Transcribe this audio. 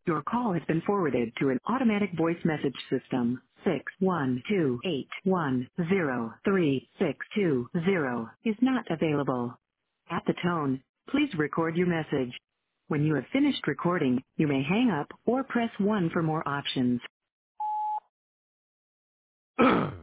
Your call has been forwarded to an automatic voice message system. 61281036620 is not available. At the tone, please record your message. When you have finished recording, you may hang up or press 1 for more options.